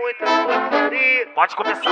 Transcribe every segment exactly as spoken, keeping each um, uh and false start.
muita putaria. Pode começar.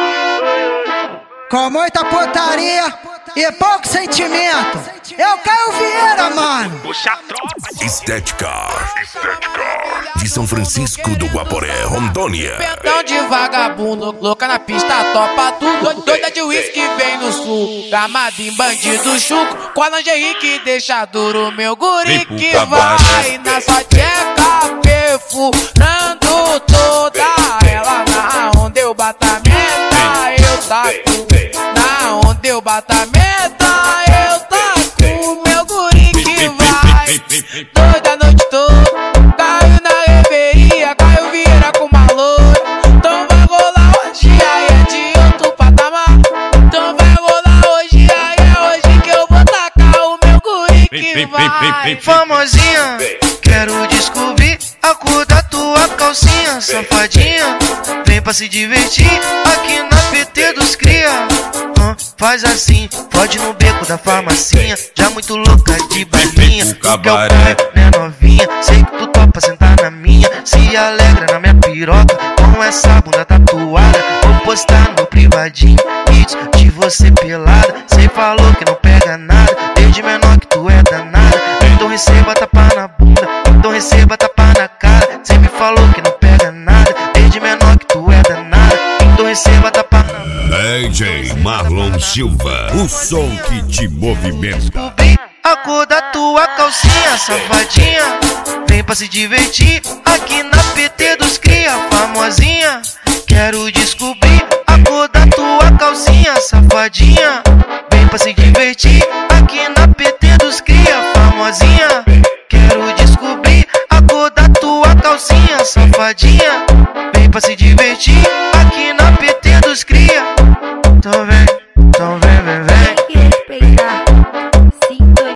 Com muita putaria e pouco sentimento. Eu Caio Vieira, mano. Puxa a tropa. Estética. Estética. De São Francisco do Guaporé, Rondônia. Pentão de vagabundo, louca na pista, topa tudo. Doida de uísque vem no sul, gamada em bandido chuco. Com a lingerie que deixa duro meu guri que vai na sua tcheca perfurando toda ela. Na onda eu bato a meta, eu taco. Na onda eu bato a meta, eu taco. Meu guri que vai doida a noite toda. Caiu na reveria, Caio Vieira com uma loura. Então vai rolar hoje, aí é de outro patamar. Então vai rolar hoje, aí é hoje que eu vou tacar o meu guri que vai. Famosinha, quero descobrir a cor da tua calcinha. Safadinha, vem pra se divertir aqui na P T dos cria. Hum, faz assim, pode no beco da farmacinha. Já muito louca de balinha, tu quer o pai, né novinha? Sei que tu topa sentar na minha. Se alegra na minha piroca com essa bunda tatuada. Vou postar no meu privadinho vídeos de você pelada. Cê falou que não pega nada, desde menor que tu é danada. Então receba tapa na bunda, então receba tapa na cara. Cê me falou que não pega nada, desde menor que tu é danada. Então receba tapa na bunda. D J Marlon Silva, o som que te movimenta. Descobri a cor da tua calcinha, safadinha. Vem pra se divertir aqui na P T dos cria. Famosinha, quero descobrir a cor da tua calcinha, safadinha. Vem pra se divertir aqui na P T dos cria. Famosinha, quero descobrir a cor da tua calcinha, safadinha. Vem pra se divertir aqui na